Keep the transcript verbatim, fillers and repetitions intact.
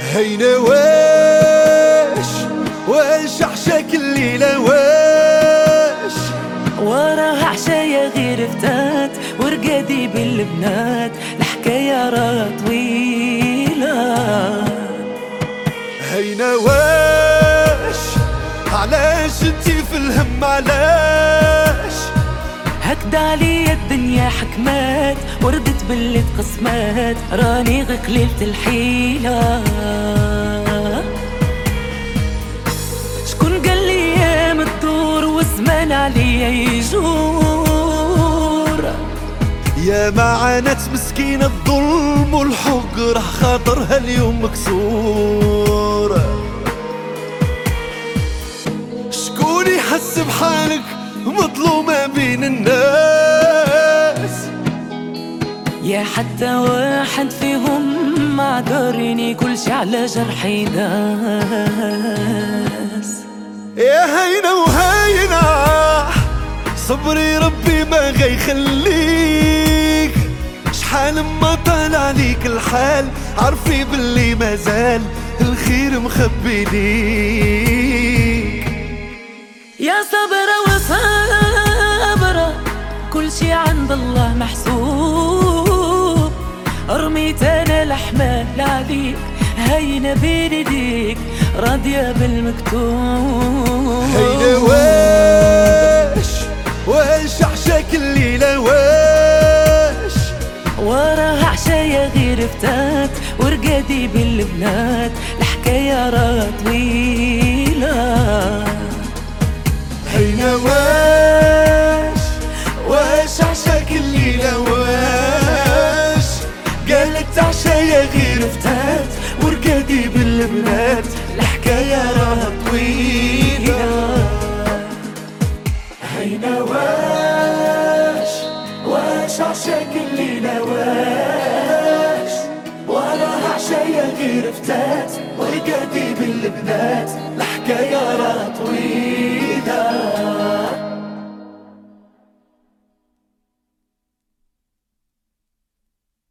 هينا واش واش عشاك الليلة واش وراها عشايا غير فتات ورقادي بالبنات الحكاية راه طويلة. هينا واش علاش انتي في الهم علاش هكدا عليا الدنيا حكمات وردت باللي تقسمات راني غير قليلة الحيلة. شكون قال لي ايام الدور والزمان عليا يجور يا ما عانت مسكينة الظلم والحق راه خاطرها اليوم مكسور. شكون يحس بحالك مظلومة بين الناس يا حتى واحد فيهم ما عذرني كلشي على جرحي داس. يا هينا وهينا صبري ربي ما غيخليك شحال ما طال عليك الحال عرفي باللي مازال الخير مخبي ليك. يا صبرة وصبرة كل شي عند الله محسوب رميت انا الحمال عليك هينا بين ايديك راضية بالمكتوب. هينا واش واش عشاك الليلة واش وراها عشايا غير فتات ورقادي بالبنات الحكاية راه طويلة. هينا واش واش عشاك الليلة واش قالت عشايا غير فتات ورقادي بالبنات الحكاية راه طويلة.